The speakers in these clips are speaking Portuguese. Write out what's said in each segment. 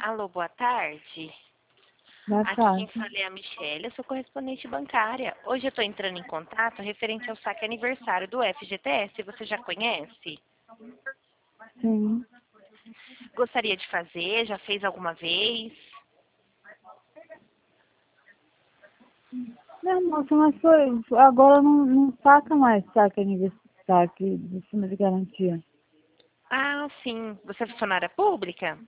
Alô, boa tarde. Boa Aqui quem tarde. fala é a Michelle, eu sou correspondente bancária. Hoje eu estou entrando em contato referente ao saque aniversário do FGTS. Você já conhece? Sim. Gostaria de fazer? Já fez alguma vez? Não, moça, mas agora não saca mais saque aniversário de cima de garantia. Ah, sim. Você é funcionária pública?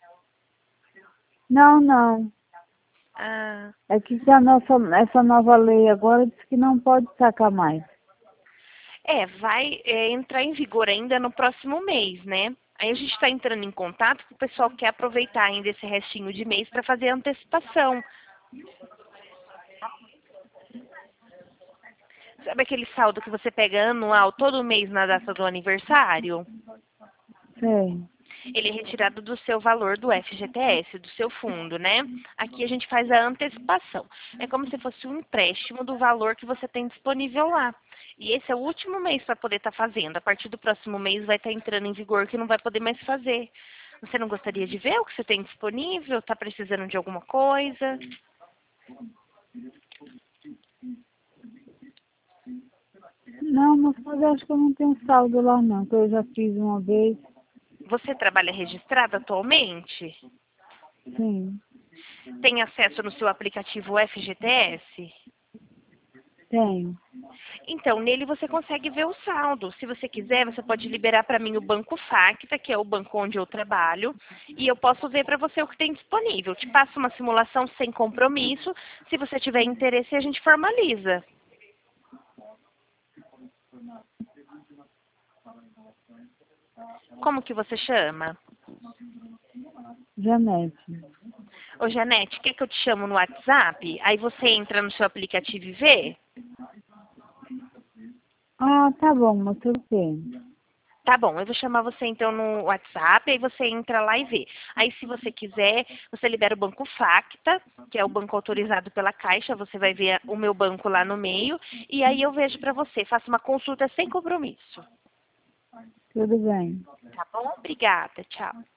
Não. Ah, É que essa nova lei agora diz que não pode sacar mais. vai entrar em vigor ainda no próximo mês, né? Aí a gente está entrando em contato porque o pessoal quer aproveitar ainda esse restinho de mês para fazer a antecipação. Sabe aquele saldo que você pega anual todo mês na data do aniversário? Sei. Ele é retirado do seu valor do FGTS, do seu fundo, né? Aqui a gente faz a antecipação. É como se fosse um empréstimo do valor que você tem disponível lá. E esse é o último mês para poder estar fazendo. A partir do próximo mês vai estar entrando em vigor que não vai poder mais fazer. Você não gostaria de ver o que você tem disponível? Está precisando de alguma coisa? Não, mas eu acho que eu não tenho saldo lá não, que eu já fiz uma vez. Você trabalha registrado atualmente? Sim, Tem acesso no seu aplicativo FGTS? tenho. Então, nele você consegue ver o saldo. Se você quiser, você pode liberar para mim o Banco Facta, que é o banco onde eu trabalho, e eu posso ver para você o que tem disponível. Te passo uma simulação sem compromisso. Se você tiver interesse, a gente formaliza. Como que você chama? Janete. Ô, Janete, quer que eu te chamo no WhatsApp? Aí você entra no seu aplicativo e vê? Ah, tá bom, mas tudo bem. Tá bom, eu vou chamar você então no WhatsApp, aí você entra lá e vê. Aí se você quiser, você libera o Banco Facta, que é o banco autorizado pela Caixa, você vai ver o meu banco lá no meio, e aí eu vejo para você, faço uma consulta sem compromisso. Tudo bem. Tá bom? Obrigada, tchau.